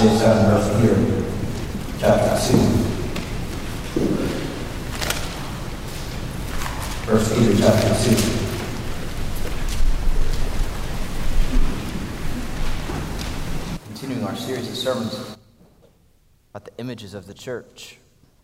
passage is found in 1 Peter chapter 2. 1 Peter chapter 2. Continuing our series of sermons about the images of the church.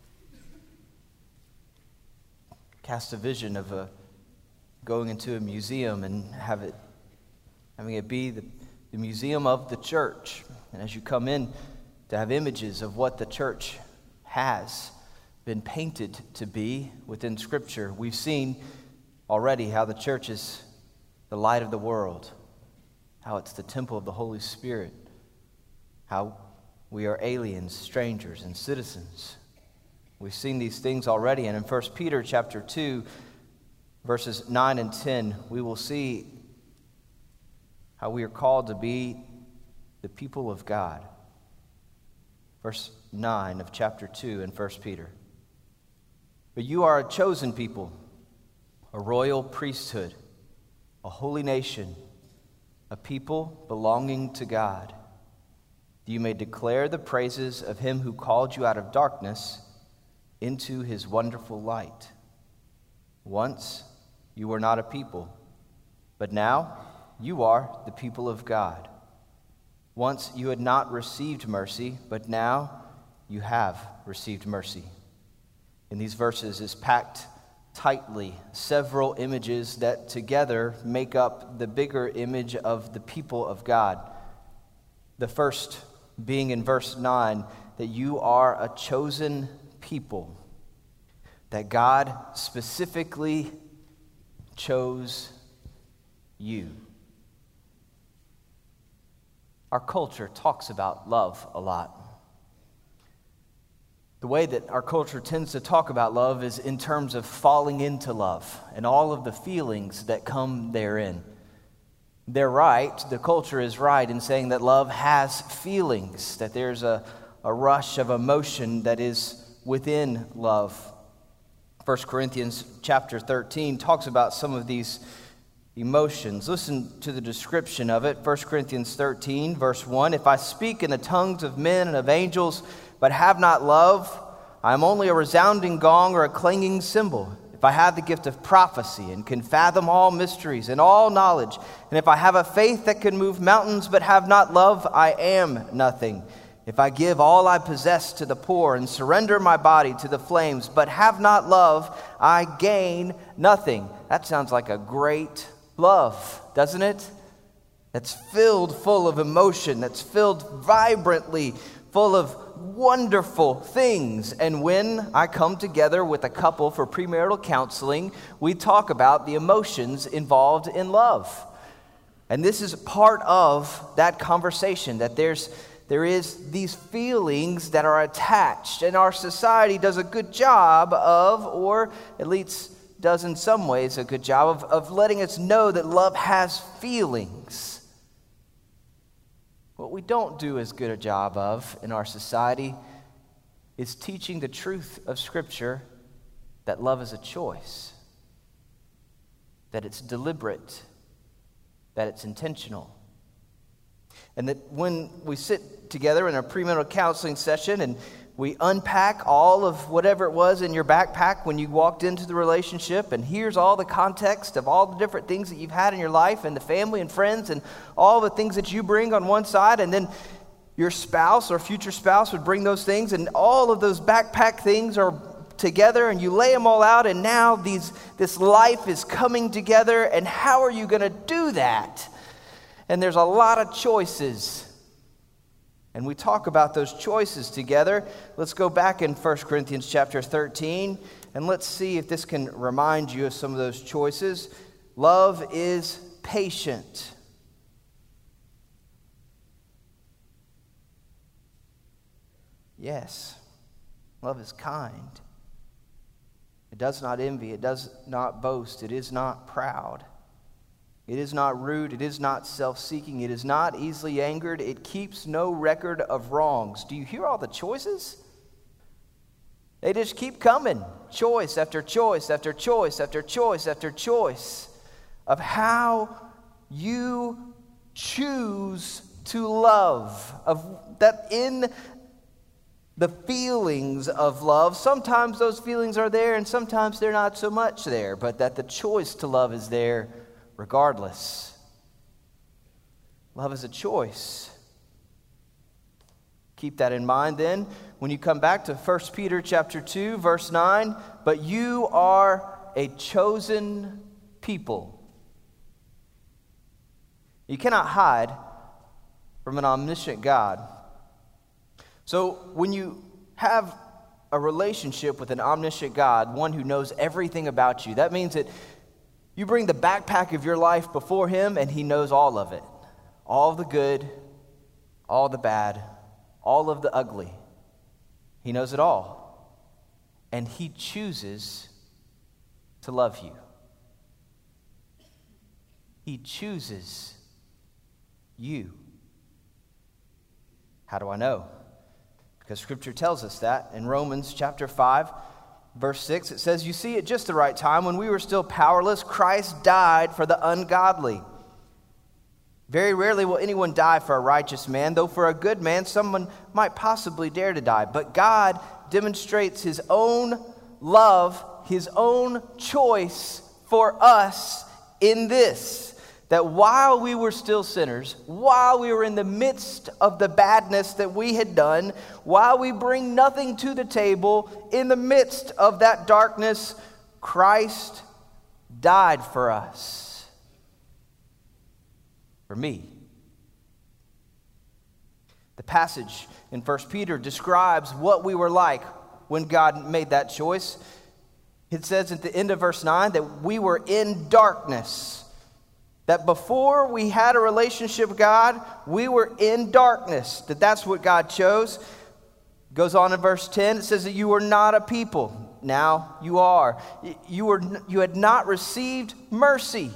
Cast a vision of going into a museum and having it be the museum of the church. And as you come in, to have images of what the church has been painted to be within Scripture. We've seen already how the church is the light of the world, how it's the temple of the Holy Spirit, how we are aliens, strangers, and citizens. We've seen these things already, and in 1 Peter chapter 2, verses 9 and 10, we will see how we are called to be the people of God. Verse 9 of chapter 2 in 1 Peter. But you are a chosen people, a royal priesthood, a holy nation, a people belonging to God. You may declare the praises of him who called you out of darkness into his wonderful light. Once you were not a people, but now you are the people of God. Once you had not received mercy, but now you have received mercy. In these verses is packed tightly several images that together make up the bigger image of the people of God. The first being in verse 9, that you are a chosen people, that God specifically chose you. Our culture talks about love a lot. The way that our culture tends to talk about love is in terms of falling into love and all of the feelings that come therein. They're right, the culture is right in saying that love has feelings, that there's a rush of emotion that is within love. 1 Corinthians chapter 13 talks about some of these emotions. Listen to the description of it. 1 Corinthians 13, verse 1. If I speak in the tongues of men and of angels, but have not love, I am only a resounding gong or a clanging cymbal. If I have the gift of prophecy and can fathom all mysteries and all knowledge, and if I have a faith that can move mountains but have not love, I am nothing. If I give all I possess to the poor and surrender my body to the flames but have not love, I gain nothing. That sounds like a great love, doesn't it? That's filled full of emotion, that's filled vibrantly full of wonderful things. And when I come together with a couple for premarital counseling, we talk about the emotions involved in love. And this is part of that conversation, that there is these feelings that are attached, and our society does a good job of, or at least does in some ways a good job of letting us know that love has feelings. What we don't do as good a job of in our society is teaching the truth of Scripture, that love is a choice, that it's deliberate, that it's intentional. And that when we sit together in a premarital counseling session and we unpack all of whatever it was in your backpack when you walked into the relationship, and here's all the context of all the different things that you've had in your life and the family and friends and all the things that you bring on one side, and then your spouse or future spouse would bring those things, and all of those backpack things are together, and you lay them all out, and now this life is coming together, and how are you going to do that? And there's a lot of choices. And we talk about those choices together. Let's go back in 1 Corinthians chapter 13, and let's see if this can remind you of some of those choices. Love is patient. Yes, love is kind. It does not envy. It does not boast. It is not proud. It is not rude. It is not self-seeking. It is not easily angered. It keeps no record of wrongs. Do you hear all the choices? They just keep coming. Choice after choice after choice after choice after choice of how you choose to love, that in the feelings of love, sometimes those feelings are there and sometimes they're not so much there, but that the choice to love is there regardless. Love is a choice. Keep that in mind then when you come back to 1 Peter chapter 2, verse 9. But you are a chosen people. You cannot hide from an omniscient God. So when you have a relationship with an omniscient God, one who knows everything about you, that means that you bring the backpack of your life before him and he knows all of it. All the good, all the bad, all of the ugly. He knows it all. And he chooses to love you. He chooses you. How do I know? Because Scripture tells us that. In Romans chapter 5, verse 6, it says, "You see, at just the right time, when we were still powerless, Christ died for the ungodly. Very rarely will anyone die for a righteous man, though for a good man someone might possibly dare to die. But God demonstrates his own love, his own choice for us in this, that while we were still sinners, while we were in the midst of the badness that we had done, while we bring nothing to the table, in the midst of that darkness, Christ died for us. For me." The passage in 1 Peter describes what we were like when God made that choice. It says at the end of verse 9 that we were in darkness. That before we had a relationship with God, we were in darkness. That's what God chose. Goes on in verse 10, it says that you were not a people. Now you are. You had not received mercy.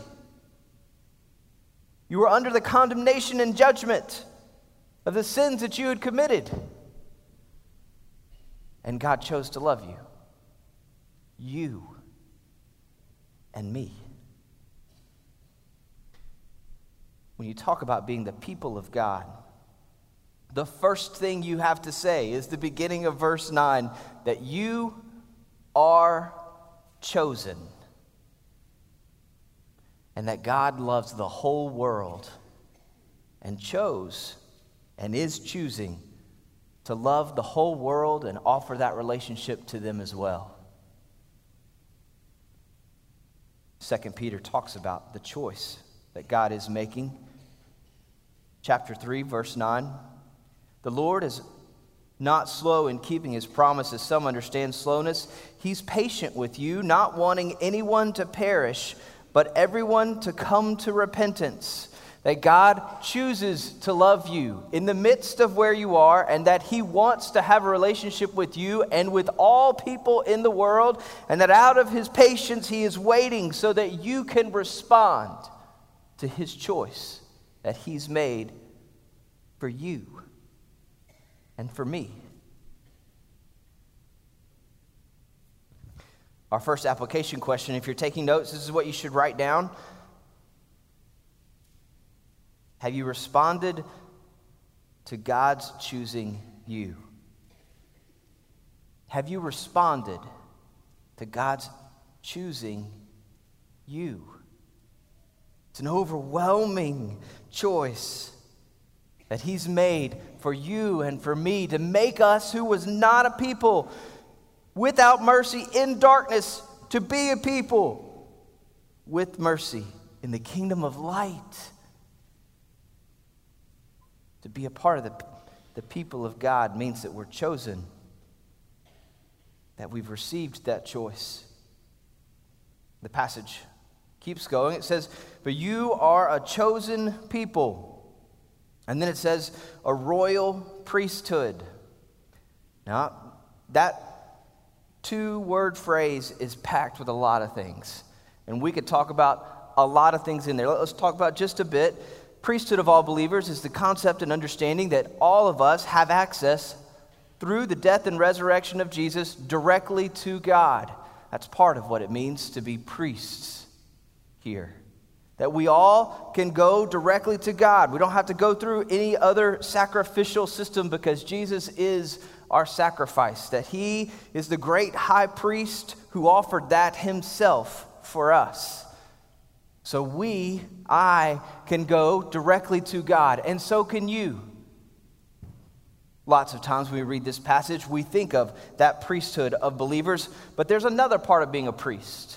You were under the condemnation and judgment of the sins that you had committed. And God chose to love you. You and me. When you talk about being the people of God, the first thing you have to say is the beginning of verse 9, that you are chosen. And that God loves the whole world and chose and is choosing to love the whole world and offer that relationship to them as well. 2 Peter talks about the choice that God is making. Chapter 3, verse 9. "The Lord is not slow in keeping his promise, as some understand slowness. He's patient with you, not wanting anyone to perish, but everyone to come to repentance." That God chooses to love you in the midst of where you are, and that he wants to have a relationship with you and with all people in the world, and that out of his patience he is waiting so that you can respond to his choice that he's made for you and for me. Our first application question, if you're taking notes, this is what you should write down. Have you responded to God's choosing you? Have you responded to God's choosing you? It's an overwhelming choice that he's made for you and for me to make us, who was not a people, without mercy in darkness, to be a people with mercy in the kingdom of light. To be a part of the people of God means that we're chosen, that we've received that choice. The passage keeps going. It says, "But you are a chosen people." And then it says, "a royal priesthood." Now, that two-word phrase is packed with a lot of things. And we could talk about a lot of things in there. Let's talk about just a bit. Priesthood of all believers is the concept and understanding that all of us have access through the death and resurrection of Jesus directly to God. That's part of what it means to be priests here. that we all can go directly to God. We don't have to go through any other sacrificial system because Jesus is our sacrifice, that he is the great high priest who offered that himself for us. So I can go directly to God, and so can you. Lots of times when we read this passage, we think of that priesthood of believers, but there's another part of being a priest.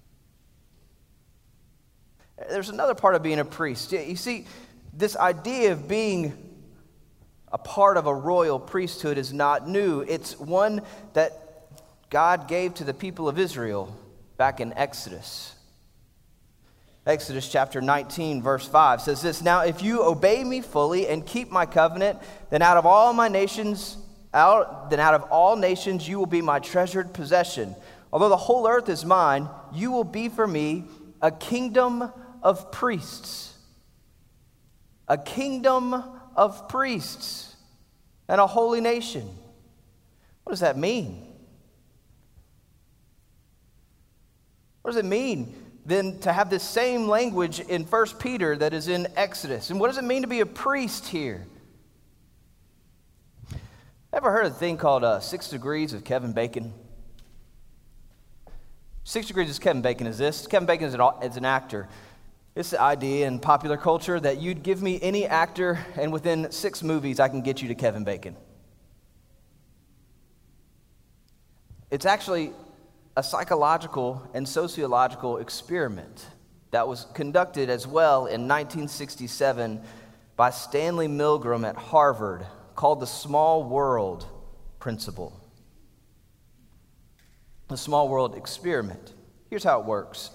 There's another part of being a priest. You see, this idea of being a part of a royal priesthood is not new. It's one that God gave to the people of Israel back in Exodus. Exodus chapter 19, verse 5 says this, "Now if you obey me fully and keep my covenant, then out of all nations you will be my treasured possession. Although the whole earth is mine, you will be for me a kingdom of priests." A kingdom of priests and a holy nation. What does that mean? What does it mean then to have this same language in 1 Peter that is in Exodus? And what does it mean to be a priest here? Ever heard of a thing called 6 Degrees of Kevin Bacon? 6 Degrees of Kevin Bacon is this. Kevin Bacon is an actor. It's the idea in popular culture that you'd give me any actor, and within 6 movies, I can get you to Kevin Bacon. It's actually a psychological and sociological experiment that was conducted as well in 1967 by Stanley Milgram at Harvard, called the Small World Principle. The Small World Experiment. Here's how it works.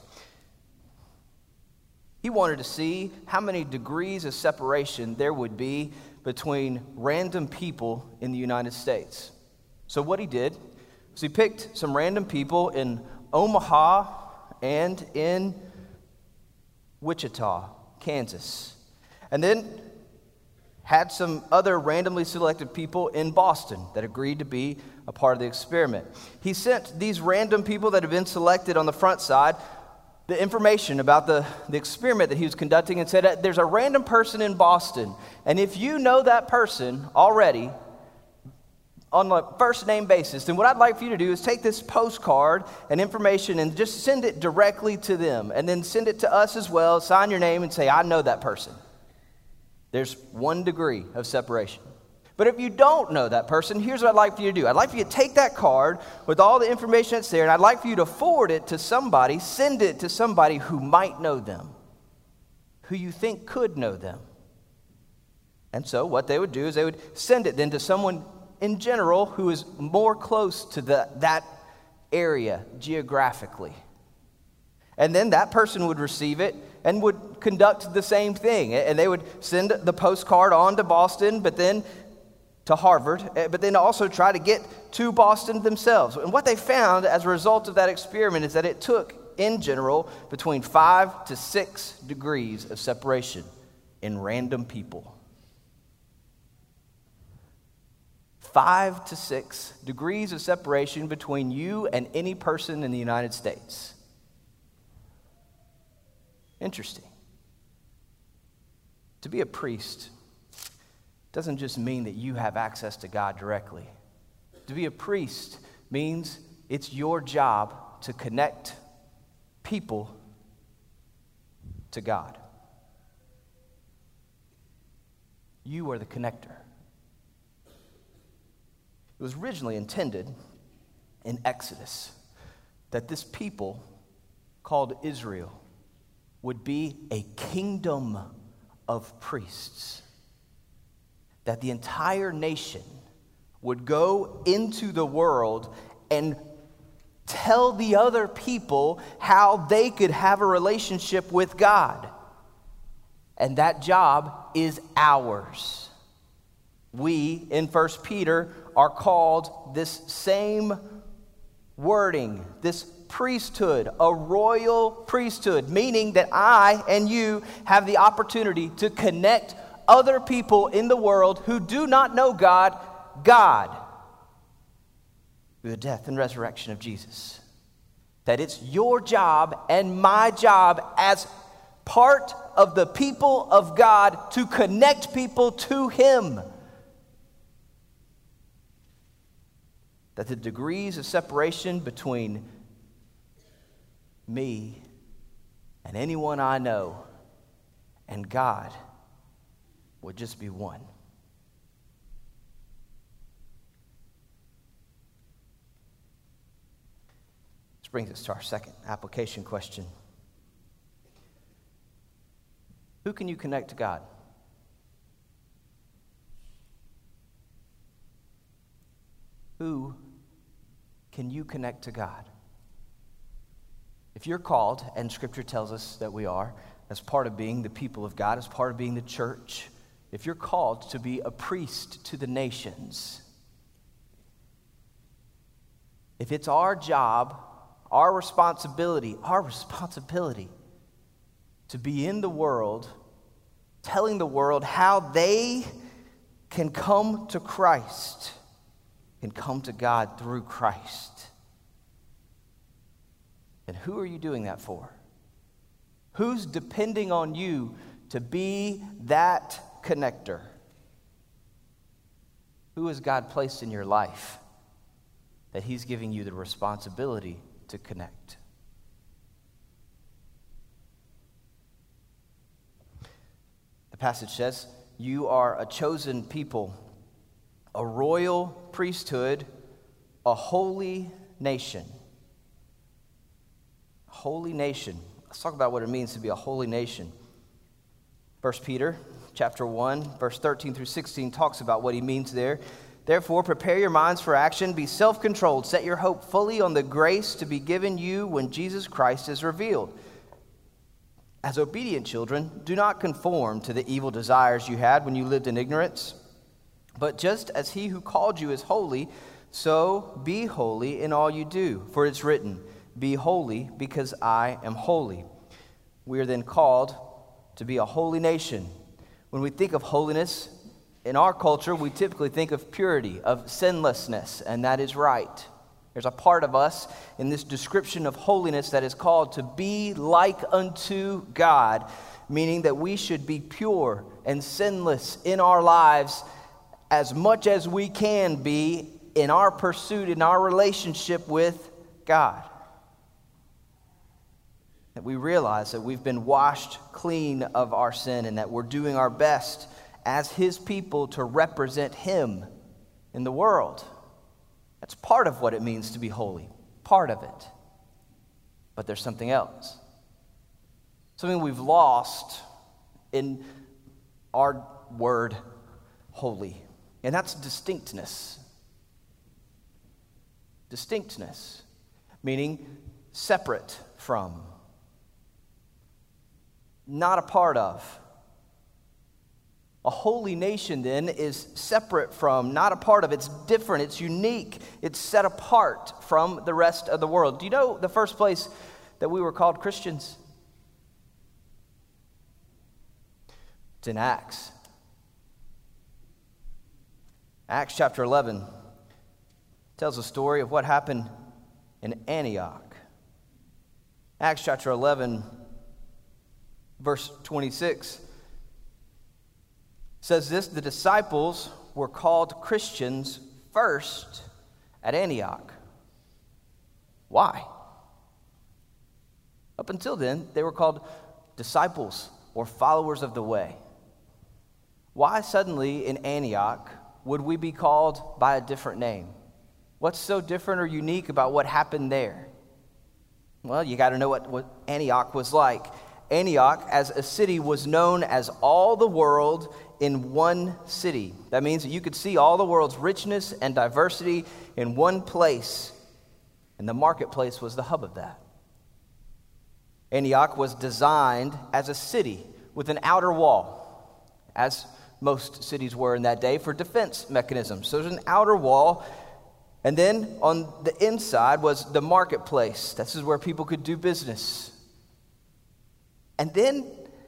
He wanted to see how many degrees of separation there would be between random people in the United States. So what he did was he picked some random people in Omaha and in Wichita, Kansas, and then had some other randomly selected people in Boston that agreed to be a part of the experiment. He sent these random people that had been selected on the front side the information about the experiment that he was conducting and said, there's a random person in Boston, and if you know that person already on a first name basis, then what I'd like for you to do is take this postcard and information and just send it directly to them, and then send it to us as well, sign your name and say, I know that person. There's 1 degree of separation. But if you don't know that person, here's what I'd like for you to do. I'd like for you to take that card with all the information that's there, and I'd like for you to forward it to somebody, send it to somebody who might know them, who you think could know them. And so what they would do is they would send it then to someone in general who is more close to that area geographically. And then that person would receive it and would conduct the same thing. And they would send the postcard on to Boston, but then to Harvard, but then also try to get to Boston themselves. And what they found as a result of that experiment is that it took, in general, between 5 to 6 degrees of separation in random people. 5 to 6 degrees of separation between you and any person in the United States. Interesting. To be a priest doesn't just mean that you have access to God directly. To be a priest means it's your job to connect people to God. You are the connector. It was originally intended in Exodus that this people called Israel would be a kingdom of priests. That the entire nation would go into the world and tell the other people how they could have a relationship with God. And that job is ours. We, in 1 Peter, are called this same wording, this priesthood, a royal priesthood, meaning that I and you have the opportunity to connect other people in the world who do not know God through the death and resurrection of Jesus. That it's your job and my job as part of the people of God to connect people to Him. That the degrees of separation between me and anyone I know and God would just be one. This brings us to our second application question. Who can you connect to God? Who can you connect to God? If you're called, and Scripture tells us that we are, as part of being the people of God, as part of being the church, if you're called to be a priest to the nations, if it's our job, our responsibility to be in the world, telling the world how they can come to Christ, can come to God through Christ. And who are you doing that for? Who's depending on you to be that connector? Who has God placed in your life that He's giving you the responsibility to connect? The passage says, you are a chosen people, a royal priesthood, a holy nation. Holy nation. Let's talk about what it means to be a holy nation. 1 Peter chapter 1, verse 13 through 16 talks about what he means there. Therefore, prepare your minds for action, be self-controlled, set your hope fully on the grace to be given you when Jesus Christ is revealed. As obedient children, do not conform to the evil desires you had when you lived in ignorance. But just as He who called you is holy, so be holy in all you do. For it's written, be holy because I am holy. We are then called to be a holy nation. When we think of holiness, in our culture, we typically think of purity, of sinlessness, and that is right. There's a part of us in this description of holiness that is called to be like unto God, meaning that we should be pure and sinless in our lives as much as we can be in our pursuit, in our relationship with God. That we realize that we've been washed clean of our sin and that we're doing our best as His people to represent Him in the world. That's part of what it means to be holy, part of it. But there's something else. Something we've lost in our word holy, and that's distinctness. Distinctness, meaning separate from, not a part of. A holy nation, then, is separate from, not a part of. It's different. It's unique. It's set apart from the rest of the world. Do you know the first place that we were called Christians? It's in Acts. Acts chapter 11 tells a story of what happened in Antioch. Acts chapter 11, verse 26. Says this, the disciples were called Christians first at Antioch. Why? Up until then, they were called disciples or followers of the way. Why suddenly in Antioch would we be called by a different name? What's so different or unique about what happened there? Well, you got to know what Antioch was like. Antioch, as a city, was known as all the world in one city. That means that you could see all the world's richness and diversity in one place, and the marketplace was the hub of that. Antioch was designed as a city with an outer wall, as most cities were in that day, for defense mechanisms. So there's an outer wall, and then on the inside was the marketplace. This is where people could do business. And then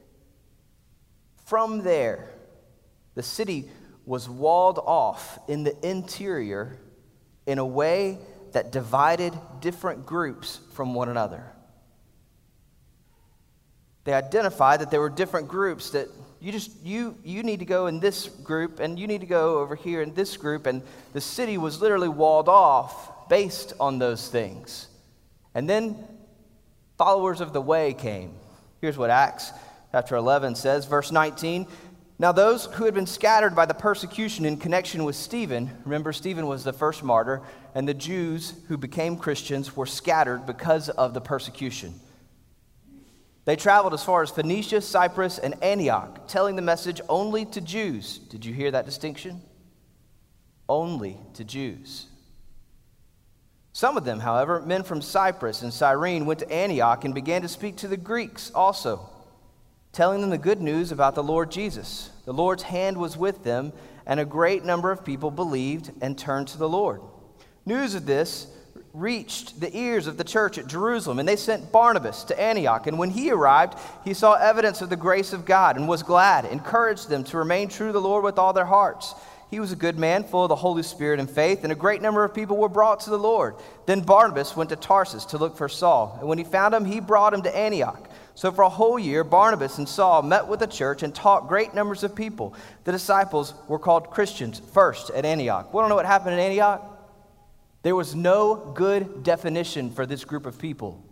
from there, the city was walled off in the interior in a way that divided different groups from one another. they identified that there were different groups that you need to go in this group, and you need to go over here in this group, and the city was literally walled off based on those things. And then followers of the way came. Here's what Acts chapter 11 says, verse 19. Now those who had been scattered by the persecution in connection with Stephen, remember Stephen was the first martyr, and the Jews who became Christians were scattered because of the persecution. They traveled as far as Phoenicia, Cyprus, and Antioch, telling the message only to Jews. Did you hear that distinction? Only to Jews. Some of them, however, men from Cyprus and Cyrene, went to Antioch and began to speak to the Greeks also, telling them the good news about the Lord Jesus. The Lord's hand was with them, and a great number of people believed and turned to the Lord. News of this reached the ears of the church at Jerusalem, and they sent Barnabas to Antioch. And when he arrived, he saw evidence of the grace of God and was glad, encouraged them to remain true to the Lord with all their hearts. He was a good man, full of the Holy Spirit and faith, and a great number of people were brought to the Lord. Then Barnabas went to Tarsus to look for Saul, and when he found him, he brought him to Antioch. So for a whole year, Barnabas and Saul met with the church and taught great numbers of people. The disciples were called Christians first at Antioch. Want to know what happened in Antioch? There was no good definition for this group of people.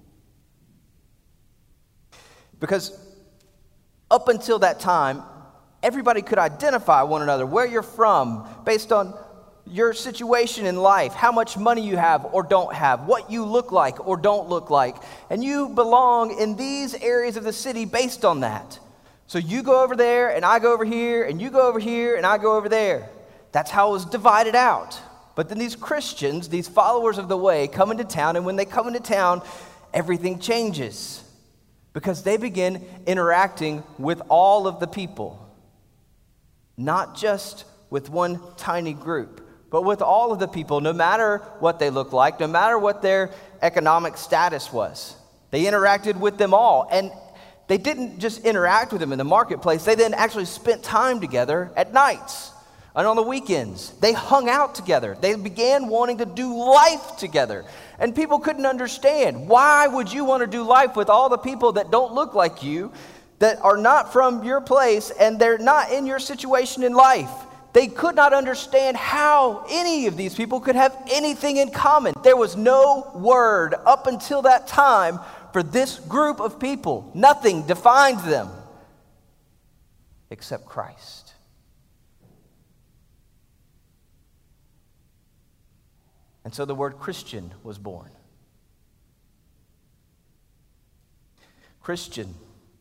Because up until that time, everybody could identify one another, where you're from, based on your situation in life, how much money you have or don't have, what you look like or don't look like. And you belong in these areas of the city based on that. So you go over there, and I go over here, and you go over here, and I go over there. That's how it was divided out. But then these Christians, these followers of the way, come into town, and when they come into town, everything changes because they begin interacting with all of the people, not just with one tiny group, but with all of the people, no matter what they look like, no matter what their economic status was. They interacted with them all, and they didn't just interact with them in the marketplace. They then actually spent time together at nights. And on the weekends, they hung out together. They began wanting to do life together. And people couldn't understand. Why would you want to do life with all the people that don't look like you, that are not from your place, and they're not in your situation in life? They could not understand how any of these people could have anything in common. There was no word up until that time for this group of people. Nothing defined them except Christ. And so the word Christian was born. Christian,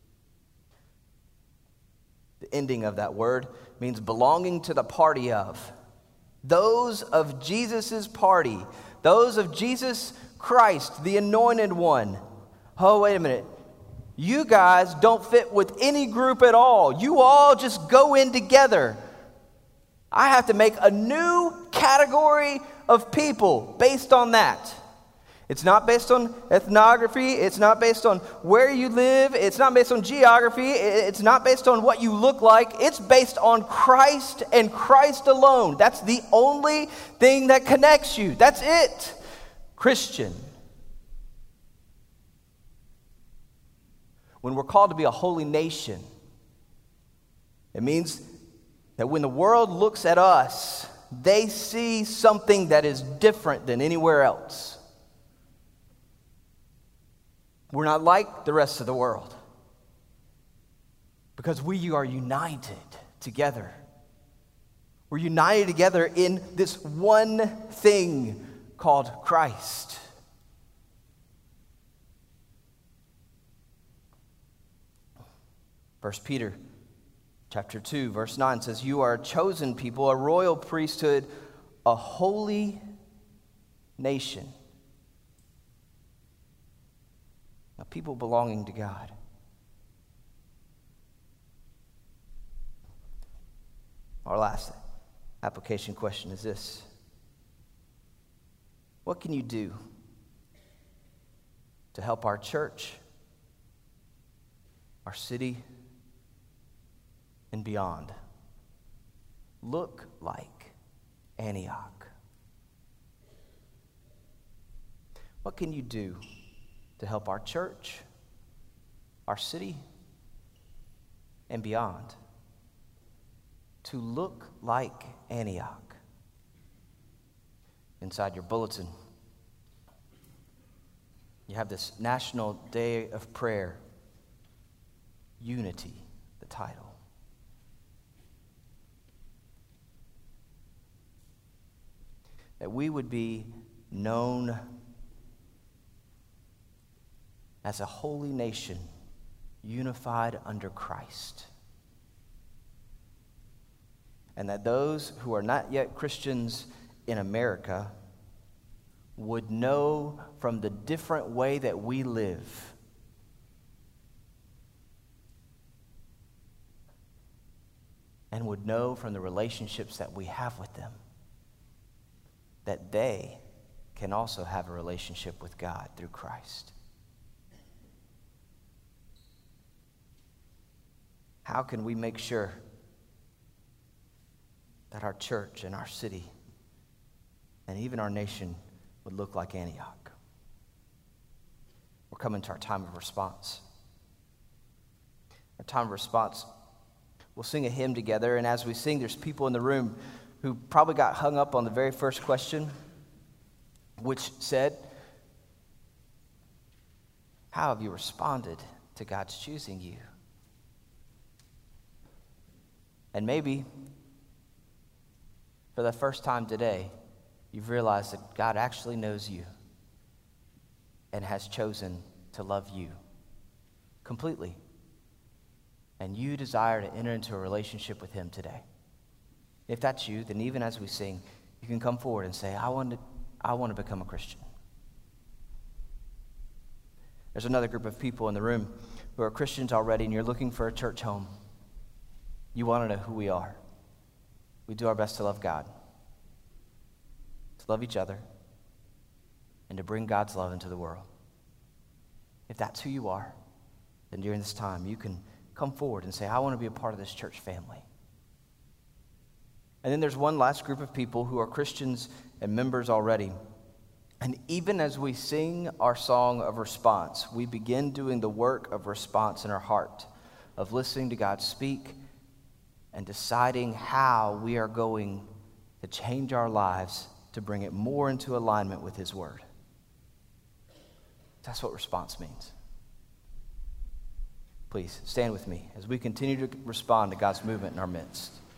the ending of that word, means belonging to the party of. Those of Jesus' party. Those of Jesus Christ, the anointed one. Oh, wait a minute. You guys don't fit with any group at all. You all just go in together. I have to make a new category of people based on that. It's not based on ethnography. It's not based on where you live. It's not based on geography. It's not based on what you look like. It's based on Christ and Christ alone. That's the only thing that connects you. That's it. Christian. When we're called to be a holy nation, it means that when the world looks at us, they see something that is different than anywhere else. We're not like the rest of the world because we are united together. We're united together in this one thing called Christ. First Peter chapter 2, verse 9 says, "You are a chosen people, a royal priesthood, a holy nation." A people belonging to God. Our last application question is this: what can you do to help our church, our city, and beyond look like Antioch? What can you do to help our church, our city, and beyond, to look like Antioch. Inside your bulletin, you have this National Day of Prayer, Unity, the title. That we would be known as a holy nation, unified under Christ. And that those who are not yet Christians in America would know from the different way that we live and would know from the relationships that we have with them that they can also have a relationship with God through Christ. How can we make sure that our church and our city and even our nation would look like Antioch? We're coming to our time of response. Our time of response, we'll sing a hymn together, and as we sing, there's people in the room who probably got hung up on the very first question, which said, how have you responded to God's choosing you? And maybe for the first time today, you've realized that God actually knows you and has chosen to love you completely. And you desire to enter into a relationship with him today. If that's you, then even as we sing, you can come forward and say, I want to become a Christian. There's another group of people in the room who are Christians already, and you're looking for a church home. You want to know who we are. We do our best to love God, to love each other, and to bring God's love into the world. If that's who you are, then during this time, you can come forward and say, I want to be a part of this church family. And then there's one last group of people who are Christians and members already. And even as we sing our song of response, we begin doing the work of response in our heart, of listening to God speak and deciding how we are going to change our lives to bring it more into alignment with his word. That's what response means. Please stand with me as we continue to respond to God's movement in our midst.